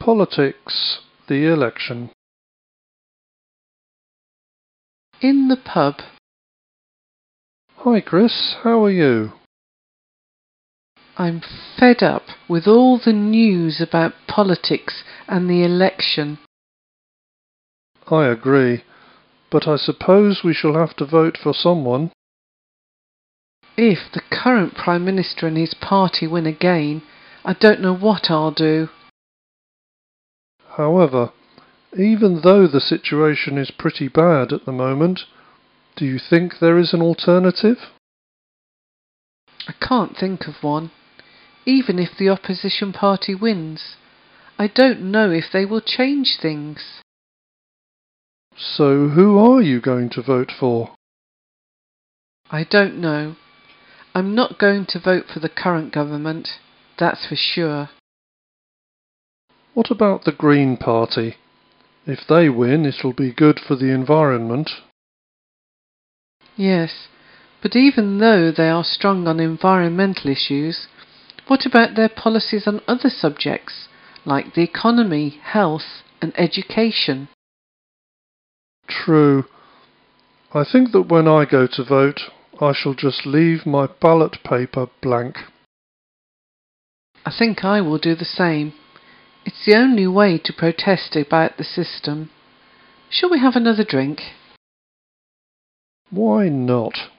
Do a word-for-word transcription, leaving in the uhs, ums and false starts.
Politics, the election. In the pub. Hi Chris, how are you? I'm fed up with all the news about politics and the election. I agree, but I suppose we shall have to vote for someone. If the current Prime Minister and his party win again, I don't know what I'll do. However, even though the situation is pretty bad at the moment, do you think there is an alternative? I can't think of one, even if the opposition party wins. I don't know if they will change things. So who are you going to vote for? I don't know. I'm not going to vote for the current government, that's for sure. What about the Green Party? If they win, it'll be good for the environment. Yes, but even though they are strong on environmental issues, what about their policies on other subjects, like the economy, health and education? True. I think that when I go to vote, I shall just leave my ballot paper blank. I think I will do the same. It's the only way to protest about the system. Shall we have another drink? Why not?